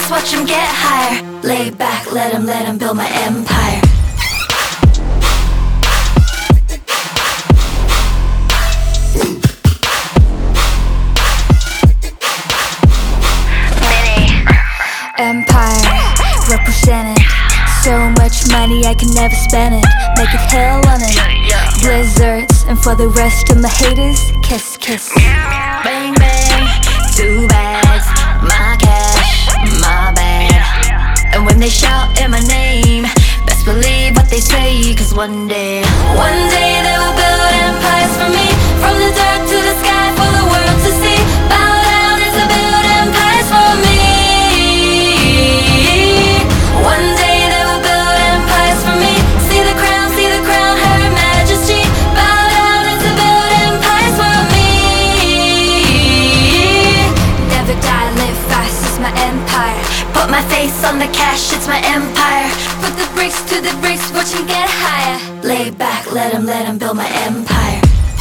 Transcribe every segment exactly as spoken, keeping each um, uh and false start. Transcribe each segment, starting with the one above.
bricks, watch him get higher. Lay back, let him, let him build my empire. Empire, represented. So much money I can never spend it. Make it hell on it. Blizzards, and for the rest of my haters, kiss, kiss. Bang, bang, two bags, my cash, my bag. And when they shout in my name, best believe what they say, cause one day, one day they will build empires for me. From the dirt to the sky for the world to see. Bow down as I build empires for me. One day they will build empires for me. See the crown, see the crown, her majesty. Bow down as I build empires for me. Never die, live fast, it's my empire. Put my face on the cash, it's my empire. Put the bricks to the bricks, watch him get higher. Lay back, let him, let him build my empire.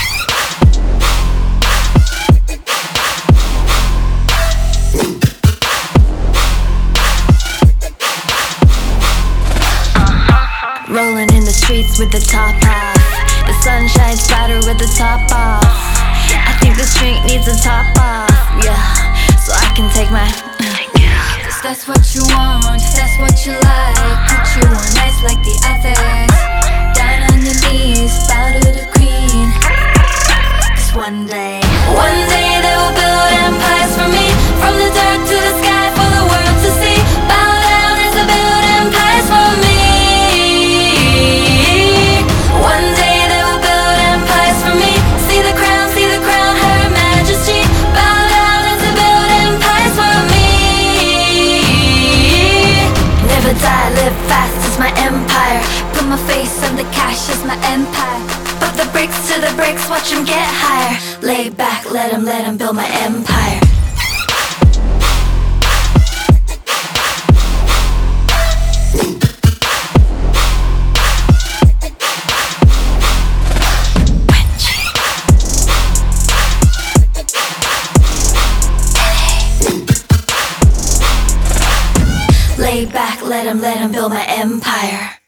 Rolling in the streets with the top off. The sunshine splatter with the top off. I think the street needs a top off, yeah, so I can take my Cause that's what you want, that's what you like. Put you on ice like the others. Down on your knees, bow to the queen. Cause one day, one day they will build empires for me. From the dirt to the sky for the world to see. Bow down as I build empires for me. One day they will build empires for me. See the crown, see the crown, her majesty. Bow down as I build empires for me. Never die, live fast, it's my empire. Put my face on the cash, it's my empire. Put the bricks to the bricks, watch him get higher. Lay back, let him, let him build my empire. Lay back, let him, let him build my empire.